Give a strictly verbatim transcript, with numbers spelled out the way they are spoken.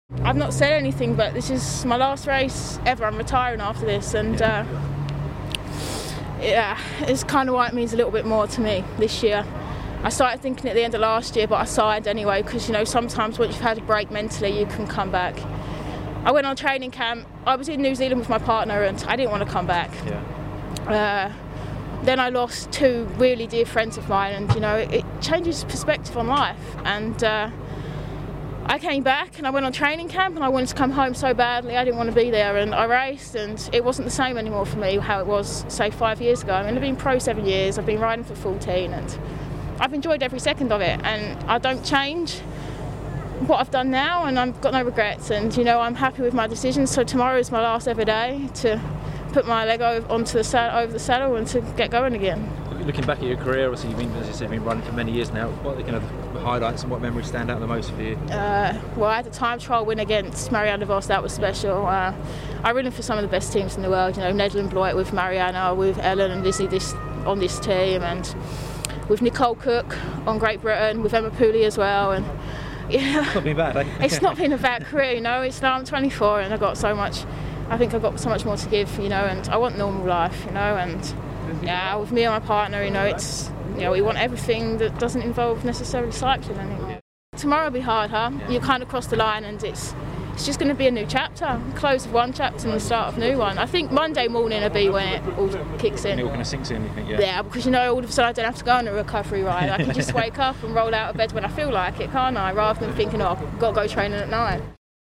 I've not said anything, but this is my last race ever. I'm retiring after this, and uh, yeah, it's kind of why it means a little bit more to me this year. I started thinking at the end of last year, but I signed anyway because, you know, sometimes once you've had a break mentally, you can come back. I went on training camp. I was in New Zealand with my partner, and I didn't want to come back. Yeah. Uh, then I lost two really dear friends of mine, and, you know, it, it changes perspective on life. And uh, I came back and I went on training camp, and I wanted to come home so badly. I didn't want to be there, and I raced, and it wasn't the same anymore for me how it was, say, five years ago. I mean, I've been pro seven years. I've been riding for fourteen, and I've enjoyed every second of it, and I don't change what I've done now, and I've got no regrets, and, you know, I'm happy with my decisions. So tomorrow is my last ever day to put my leg over, onto the saddle, over the saddle and to get going again. Looking back at your career, obviously you've been, as you said, been running for many years now. What are the kind of highlights and what memories stand out the most for you? Uh, well, I had a time trial win against Marianne Vos. That was special. Uh, I ran for some of the best teams in the world. You know, Nederland Bloit with Mariana, with Ellen and Lizzie this, on this team, and with Nicole Cook on Great Britain, with Emma Pooley as well. And yeah, it's not been bad, eh? It's not been a bad career, you know. It's now I'm twenty-four and I've got so much. I think I've got so much more to give, you know, and I want normal life, you know. And yeah, with me and my partner, you know, it's, you know, we want everything that doesn't involve necessarily cycling anymore. Tomorrow will be hard, huh? Yeah. You kind of cross the line, and it's it's just going to be a new chapter, close of one chapter and the start of a new one. I think Monday morning will be when it all kicks in. And it all kind of sinks in, you think, yeah? Yeah, because, you know, all of a sudden I don't have to go on a recovery ride. I can just wake up and roll out of bed when I feel like it, can't I? Rather than thinking, oh, I've got to go training at night.